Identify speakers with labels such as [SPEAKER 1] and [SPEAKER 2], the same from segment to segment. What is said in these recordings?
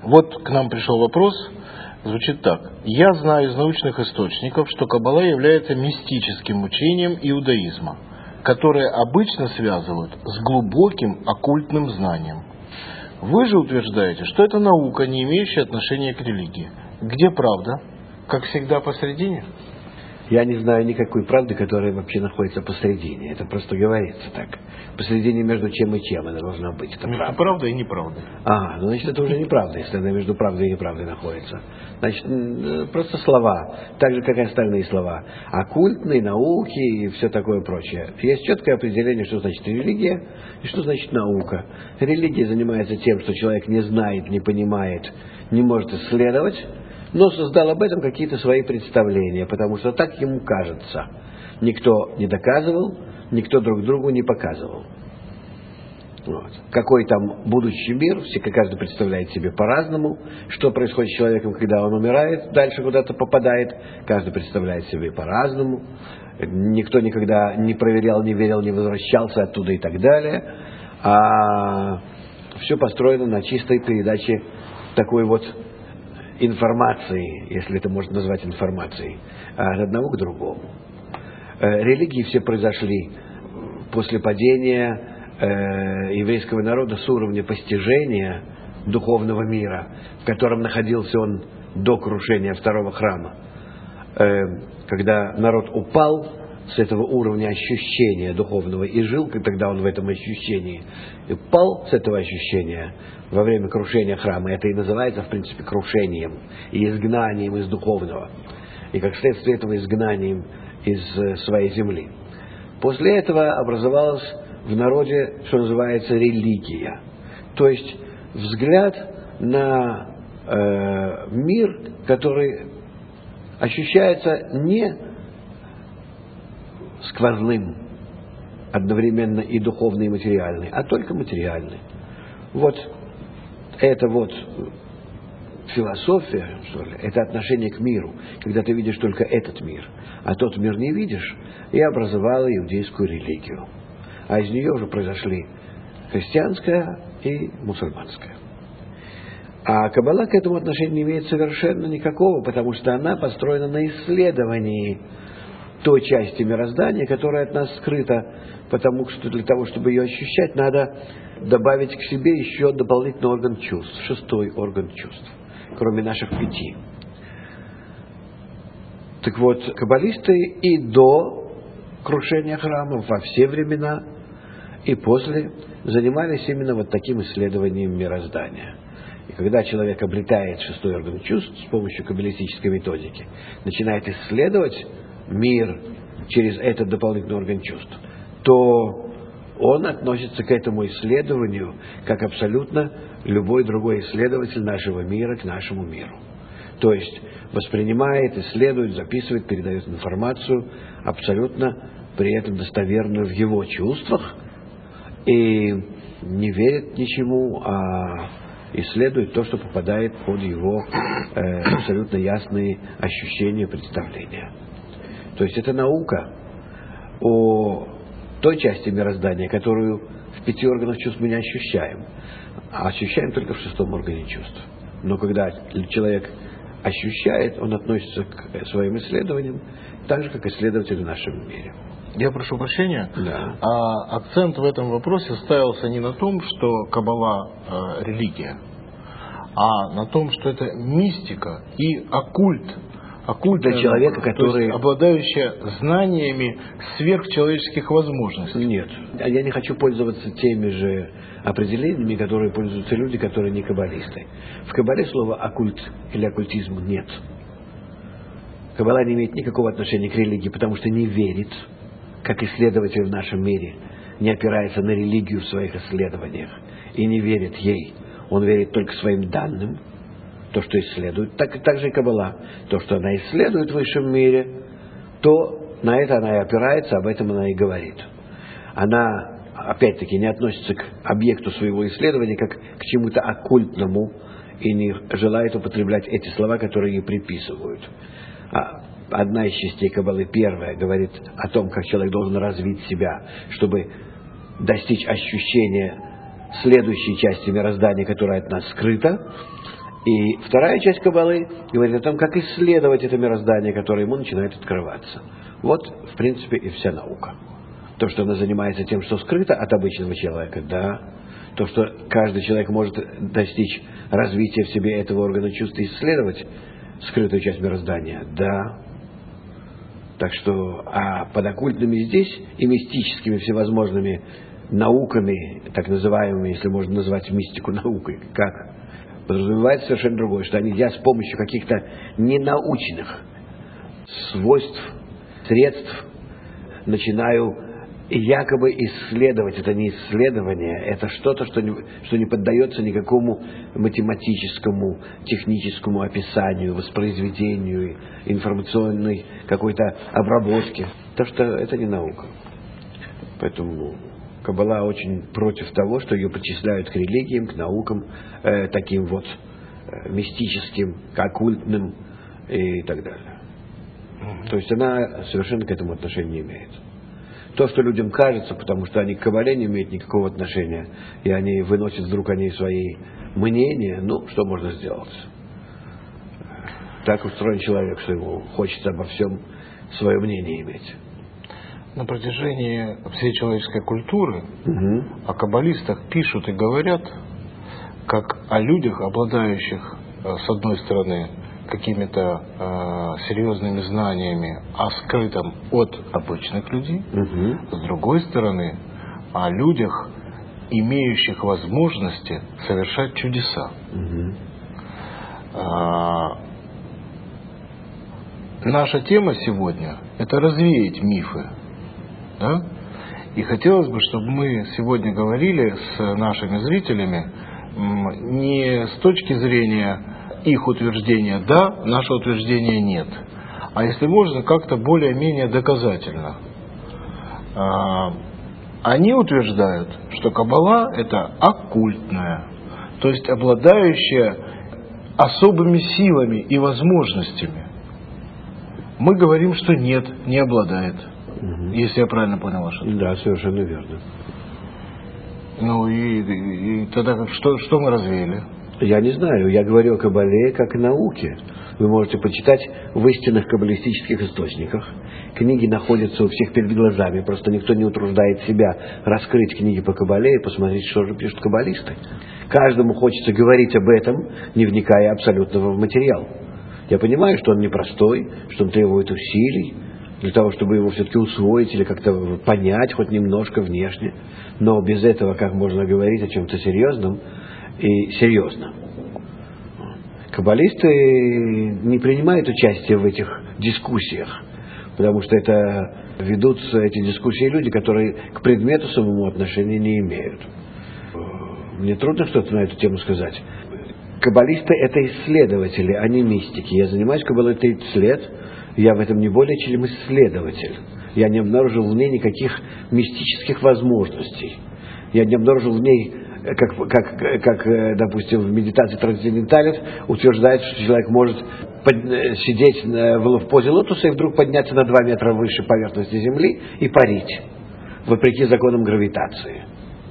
[SPEAKER 1] Вот к нам пришел вопрос, звучит так. Я знаю из научных источников, что Каббала является мистическим учением иудаизма, которое обычно связывают с глубоким оккультным знанием. Вы же утверждаете, что это наука, не имеющая отношения к религии. Где правда? Как всегда, посередине?
[SPEAKER 2] Я не знаю никакой правды, которая вообще находится посередине. Это просто говорится так. Посередине между чем и чем она должна быть. Это
[SPEAKER 1] между правдой и неправдой.
[SPEAKER 2] Ну значит, это уже неправда, если она между правдой и неправдой находится. Значит, просто слова, так же, как и остальные слова. Оккультные, науки и все такое прочее. Есть четкое определение, что значит религия и что значит наука. Религия занимается тем, что человек не знает, не понимает, не может исследовать, но создал об этом какие-то свои представления, потому что так ему кажется. Никто не доказывал, никто друг другу не показывал. Вот. Какой там будущий мир, каждый представляет себе по-разному. Что происходит с человеком, когда он умирает, дальше куда-то попадает, каждый представляет себе по-разному. Никто никогда не проверял, не верил, не возвращался оттуда и так далее. А все построено на чистой передаче такой вот информации, если это можно назвать информацией, от одного к другому. Религии все произошли после падения еврейского народа с уровня постижения духовного мира, в котором находился он до крушения второго храма. Когда народ упал с этого уровня ощущения духовного и жил, тогда он в этом ощущении, и упал с этого ощущения во время крушения храма. Это и называется, в принципе, крушением и изгнанием из духовного. И как следствие этого изгнанием из своей земли. После этого образовалась в народе, что называется, религия. То есть взгляд на мир, который ощущается не сквозным, одновременно и духовный, и материальный, а только материальный. Вот это вот философия, что ли, это отношение к миру, когда ты видишь только этот мир, а тот мир не видишь, и образовала иудейскую религию. А из нее уже произошли христианская и мусульманская. А Каббала к этому отношения не имеет совершенно никакого, потому что она построена на исследовании той части мироздания, которая от нас скрыта, потому что для того, чтобы ее ощущать, надо добавить к себе еще дополнительный орган чувств, шестой орган чувств, кроме наших 5. Так вот, каббалисты и до крушения храма, во все времена, и после занимались именно вот таким исследованием мироздания. И когда человек обретает шестой орган чувств с помощью каббалистической методики, начинает исследовать мир через этот дополнительный орган чувств, то он относится к этому исследованию как абсолютно любой другой исследователь нашего мира к нашему миру. То есть воспринимает, исследует, записывает, передает информацию абсолютно при этом достоверную в его чувствах и не верит ничему, а исследует то, что попадает под его абсолютно ясные ощущения, представления. То есть это наука о той части мироздания, которую в 5 органах чувств мы не ощущаем, а ощущаем только в 6-м органе чувств. Но когда человек ощущает, он относится к своим исследованиям так же, как исследователь в нашем мире.
[SPEAKER 1] Я прошу прощения,
[SPEAKER 2] да.
[SPEAKER 1] А акцент в этом вопросе ставился не на том, что Каббала религия, а на том, что это мистика и оккульт.
[SPEAKER 2] Для человека, который
[SPEAKER 1] обладающая знаниями сверхчеловеческих возможностей.
[SPEAKER 2] Нет, я не хочу пользоваться теми же определениями, которые пользуются люди, которые не каббалисты. В Каббале слова оккульт или оккультизм нет. Каббала не имеет никакого отношения к религии, потому что не верит, как исследователь в нашем мире, не опирается на религию в своих исследованиях и не верит ей. Он верит только своим данным, то, что исследует. Так же и Каббала. То, что она исследует в высшем мире, то на это она и опирается, об этом она и говорит. Она, опять-таки, не относится к объекту своего исследования как к чему-то оккультному и не желает употреблять эти слова, которые ей приписывают. Одна из частей Каббалы, первая, говорит о том, как человек должен развить себя, чтобы достичь ощущения следующей части мироздания, которая от нас скрыта. И вторая часть Каббалы говорит о том, как исследовать это мироздание, которое ему начинает открываться. Вот, в принципе, и вся наука. То, что она занимается тем, что скрыто от обычного человека, да. То, что каждый человек может достичь развития в себе этого органа чувств и исследовать скрытую часть мироздания, да. Так что, а под оккультными здесь и мистическими всевозможными науками, так называемыми, если можно назвать мистику наукой, как подразумевается совершенно другое, что я с помощью каких-то ненаучных свойств, средств начинаю якобы исследовать. Это не исследование, это что-то, что не поддается никакому математическому, техническому описанию, воспроизведению, информационной какой-то обработке. То, что это не наука. Поэтому Каббала очень против того, что ее причисляют к религиям, к наукам, таким вот мистическим, к оккультным и так далее. То есть она совершенно к этому отношения не имеет. То, что людям кажется, потому что они к Каббале не имеют никакого отношения, и они выносят вдруг они свои мнения, ну, что можно сделать? Так устроен человек, что ему хочется обо всем свое мнение иметь.
[SPEAKER 1] На протяжении всей человеческой культуры о каббалистах пишут и говорят, как о людях, обладающих, с одной стороны, какими-то серьезными знаниями о скрытом от обычных людей, с другой стороны, о людях, имеющих возможности совершать чудеса. Наша тема сегодня – это развеять мифы. Да? И хотелось бы, чтобы мы сегодня говорили с нашими зрителями не с точки зрения их утверждения «да», наше утверждение «нет», а если можно, как-то более-менее доказательно. Они утверждают, что Каббала – это оккультная, то есть обладающая особыми силами и возможностями. Мы говорим, что нет, не обладает. Если я правильно понял ваше ответ.
[SPEAKER 2] Да, совершенно верно.
[SPEAKER 1] Ну и тогда что мы развеяли?
[SPEAKER 2] Я не знаю, я говорю о Каббале как о науке. Вы можете почитать в истинных каббалистических источниках. Книги находятся у всех перед глазами, просто никто не утруждает себя раскрыть книги по Каббале и посмотреть, что же пишут каббалисты. Каждому хочется говорить об этом, не вникая абсолютно в материал. Я понимаю, что он непростой, что он требует усилий, для того, чтобы его все-таки усвоить или как-то понять хоть немножко внешне. Но без этого как можно говорить о чем-то серьезном и серьезно? Каббалисты не принимают участие в этих дискуссиях, потому что это ведутся эти дискуссии люди, которые к предмету самому отношения не имеют. Мне трудно что-то на эту тему сказать. Каббалисты — это исследователи, а не мистики. Я занимаюсь Каббалой 30 лет. Я в этом не более чем исследователь. Я не обнаружил в ней никаких мистических возможностей. Я не обнаружил в ней, как допустим, в медитации трансценденталец утверждается, что человек может сидеть в позе лотоса и вдруг подняться на 2 метра выше поверхности Земли и парить, вопреки законам гравитации.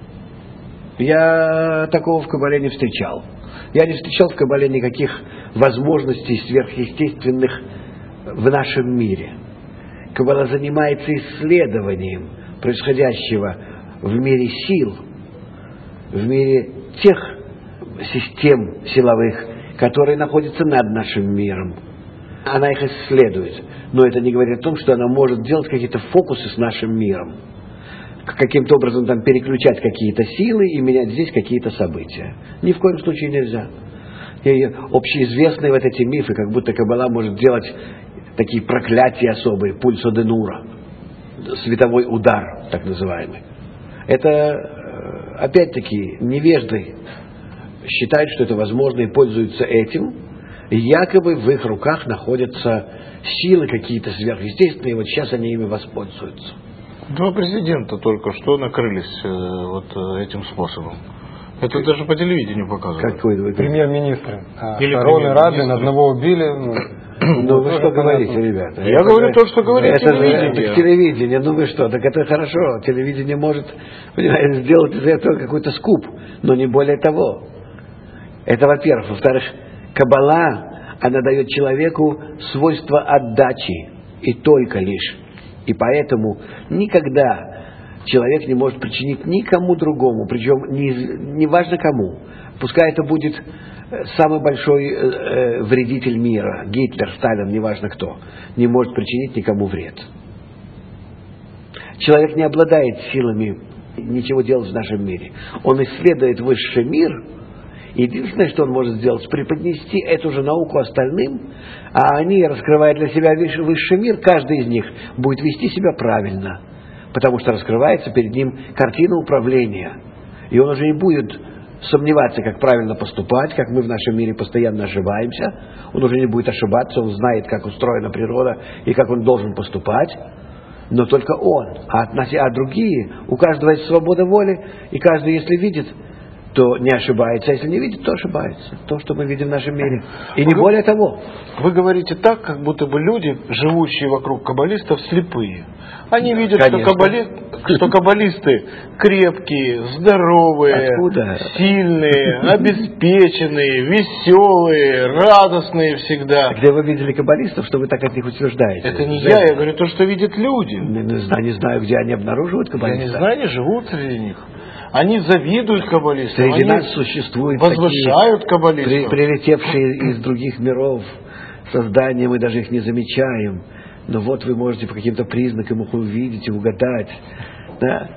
[SPEAKER 2] Я такого в Каббале не встречал. Я не встречал в Каббале никаких возможностей сверхъестественных в нашем мире. Каббала занимается исследованием происходящего в мире сил, в мире тех систем силовых, которые находятся над нашим миром. Она их исследует, но это не говорит о том, что она может делать какие-то фокусы с нашим миром, каким-то образом там переключать какие-то силы и менять здесь какие-то события. Ни в коем случае нельзя. И общеизвестные вот эти мифы, как будто Каббала может делать такие проклятия особые, пульсо де Нура, световой удар, так называемый. Это, опять-таки, невежды считают, что это возможно и пользуются этим. И якобы в их руках находятся силы какие-то сверхъестественные, и вот сейчас они ими воспользуются.
[SPEAKER 1] 2 президента только что накрылись вот этим способом. Это даже по телевидению показывают.
[SPEAKER 2] Какой
[SPEAKER 3] премьер-министр.
[SPEAKER 1] Или
[SPEAKER 3] Роны Раден одного убили.
[SPEAKER 2] Ну вы что говорите, ребята?
[SPEAKER 1] Я говорю то, что говорит телевидение.
[SPEAKER 2] Это телевидение. Ну вы что, так это хорошо. Телевидение может, понимаете, сделать из этого какой-то скуп, но не более того. Это, во-первых. Во-вторых, Каббала, она дает человеку свойство отдачи, и только лишь. И поэтому никогда человек не может причинить никому другому, причем не важно кому. Пускай это будет самый большой вредитель мира, Гитлер, Сталин, неважно кто, не может причинить никому вред. Человек не обладает силами ничего делать в нашем мире. Он исследует высший мир. Единственное, что он может сделать, преподнести эту же науку остальным, а они, раскрывая для себя высший мир, каждый из них будет вести себя правильно, потому что раскрывается перед ним картина управления. И он уже не будет сомневаться, как правильно поступать, как мы в нашем мире постоянно ошибаемся. Он уже не будет ошибаться, он знает, как устроена природа и как он должен поступать. Но только он. А другие, у каждого есть свобода воли, и каждый, если видит, то не ошибается, а если не видит, то ошибается. То, что мы видим в нашем мире. И не более того.
[SPEAKER 1] Вы говорите так, как будто бы люди, живущие вокруг каббалистов, слепые. Они видят, что каббалисты крепкие, здоровые, сильные, обеспеченные, веселые, радостные всегда.
[SPEAKER 2] Где вы видели каббалистов, что вы так от них утверждаете?
[SPEAKER 1] Это не я говорю то, что видят люди.
[SPEAKER 2] Не знаю, где они обнаруживают каббалистов.
[SPEAKER 1] Я не знаю, они живут среди них. Они завидуют каббалистам.
[SPEAKER 2] Среди
[SPEAKER 1] они
[SPEAKER 2] нас существуют
[SPEAKER 1] возвышают каббалистов.
[SPEAKER 2] Прилетевшие из других миров создания, мы даже их не замечаем. Но вот вы можете по каким-то признакам их увидеть и угадать. Да?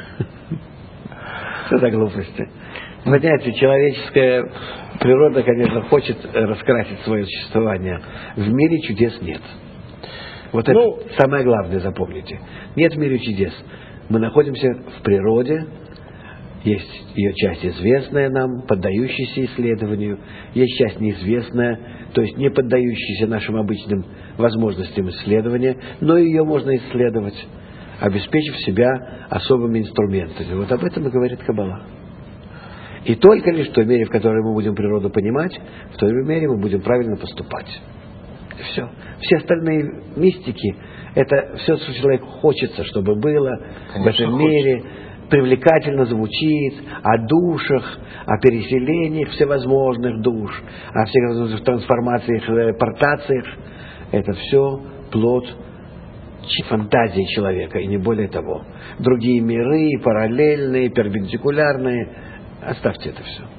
[SPEAKER 2] Что за глупости? Понимаете, человеческая природа, конечно, хочет раскрасить свое существование. В мире чудес нет. Вот это самое главное, запомните. Нет в мире чудес. Мы находимся в природе. Есть ее часть известная нам, поддающаяся исследованию. Есть часть неизвестная, то есть не поддающаяся нашим обычным возможностям исследования, но ее можно исследовать, обеспечив себя особыми инструментами. Вот об этом и говорит Каббала. И только лишь в той мере, в которой мы будем природу понимать, в той мере мы будем правильно поступать. И все. Все остальные мистики, это все, что человеку хочется, чтобы было. Конечно, в этом мире. Привлекательно звучит о душах, о переселениях всевозможных душ, о всевозможных трансформациях, портациях. Это все плод фантазии человека, и не более того. Другие миры, параллельные, перпендикулярные, оставьте это все.